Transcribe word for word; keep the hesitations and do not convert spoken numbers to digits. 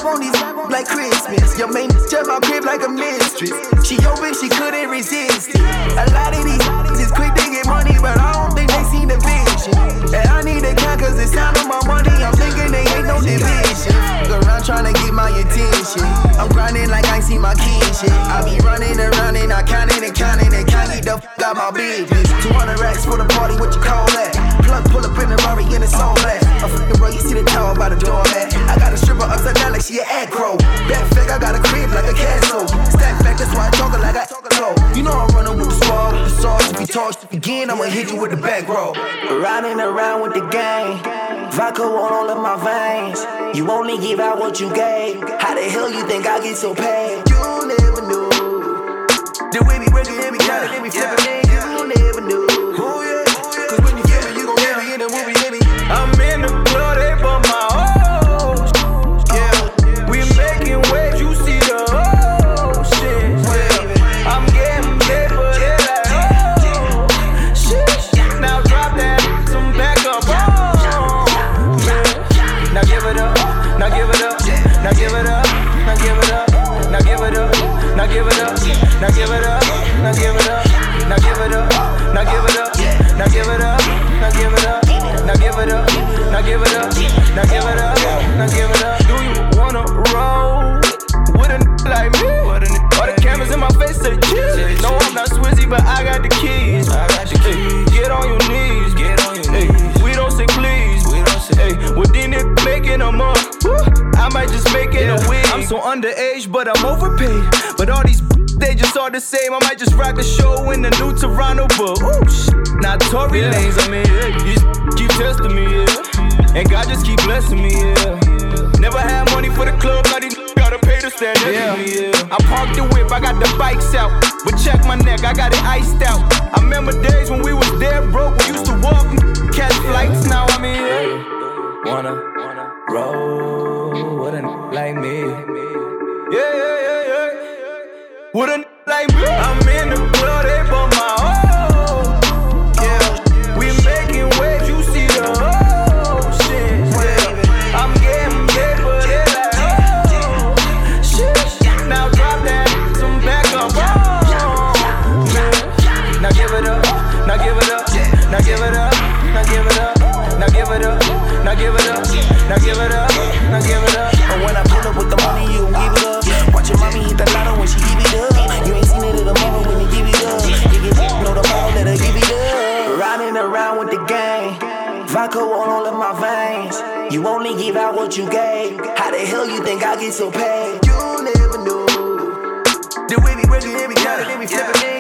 slap on these like Christmas. Your main jump out crib like a mistress. She open, she couldn't resist it. A lot of these is quick to get money, but I don't think they seen the vision. And I need a count cause it's time of my money. I'm thinking they ain't no division. Around trying to get my attention. I'm grinding like I ain't seen my kids shit. I be running around and I counting and counting and can't get the f out my business. two hundred racks for the party, what you call that? Plug pull up in the Rari and it's all that. A fucking bro, you see the tower by the doormat. I got a stripper upside down like she an acro. Back fact, I got a crib like a castle. Stack fact, that's why I talkin' like I talk. You know I'm running with the squad, with the sauce. If you talk again, I'ma hit you with the back row. Riding around with the gang, vodka on all of my veins. You only give out what you gave. How the hell you think I get so paid? You never knew. The way we working, every time, every flippin', man, you never knew. Oh yeah, cause when you feel me, you gon' get me in the movie, hit me. I'm in the club, they bump my hoes. Yeah, we making waves, you see the whole shit. Yeah, I'm getting paid, but it like oh shit. Now drop that, some back up, oh man. Now give it up, now give it up, now give it up, now give it up, now give it up, now give it up, now give it up, now give it up, now give it up, now give it up, now give it up, now give it up. Now give it up, now give it up, now give it up, now give it up. Do you wanna roll with a n like me? All the cameras in my face say cheese. No, I'm not Swizzy, but I got the keys. I got the keys. Get on your knees, get on your knees. We don't say please, we don't say. Hey, well then it making them up. I might just make it a win. I'm so underage, but I'm overpaid. But all these they just all the same. I might just rock the show in the new Toronto, but ooh, shit. Not Tory yeah. Lanes, I mean, yeah. You just keep testing me, yeah. And God just keep blessing me, yeah. Never had money for the club, now these gotta pay to stand next yeah. to me, yeah. I parked the whip, I got the bikes out. But check my neck, I got it iced out. I remember days when we was there broke. We used to walk and catch flights, now I'm in here. Hey, wanna, wanna roll with a n like me. Yeah, yeah, yeah, yeah. With a n like me. I'm in the club, they bump my hoe. Yeah, we making waves, you see the whole shit. Yeah, I'm getting paid, but it like oh shit. Now drop that, some back up, oh man. Now give it up, now give it up, now give it up, now give it up, now give it up, now give it up, now give it up, now give it up. And when I pull up with the money, you gon' give it up. Watch your mommy hit the lotto when she give it up. You ain't seen it in the moment when you give it up. You get know the ball, let her give it up. Riding around with the gang, vodka on all of my veins. You only give out what you gave. How the hell you think I get so paid? You never knew. The way we working, every time, every flippin'.